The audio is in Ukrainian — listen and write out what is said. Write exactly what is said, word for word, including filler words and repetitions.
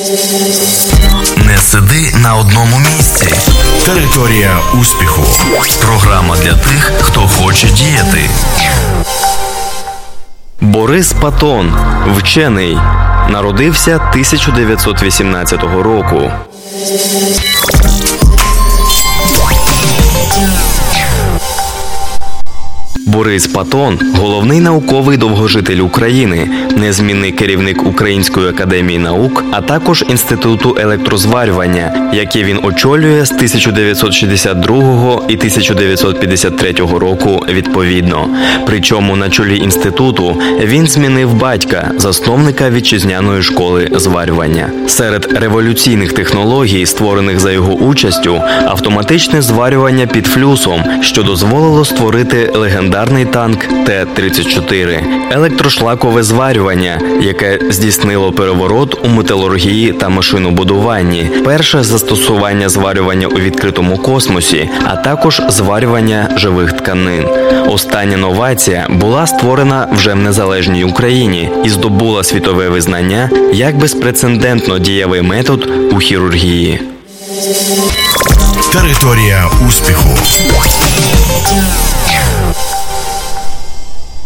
Не сиди на одному місці. Територія успіху. Програма для тих, хто хоче діяти. Борис Патон, вчений, народився тисяча дев'ятсот вісімнадцятого року. Борис Патон – головний науковий довгожитель України, незмінний керівник Української академії наук, а також Інституту електрозварювання, який він очолює з тисяча дев'ятсот шістдесят другого і тисяча дев'ятсот п'ятдесят третього року відповідно. Причому на чолі інституту він змінив батька, засновника вітчизняної школи зварювання. Серед революційних технологій, створених за його участю, автоматичне зварювання під флюсом, що дозволило створити легендарний танк Т тридцять чотири, електрошлакове зварювання, яке здійснило переворот у металургії та машинобудуванні, перше застосування зварювання у відкритому космосі, а також зварювання живих тканин. Остання новація була створена вже в незалежній Україні і здобула світове визнання як безпрецедентно дієвий метод у хірургії. Територія успіху.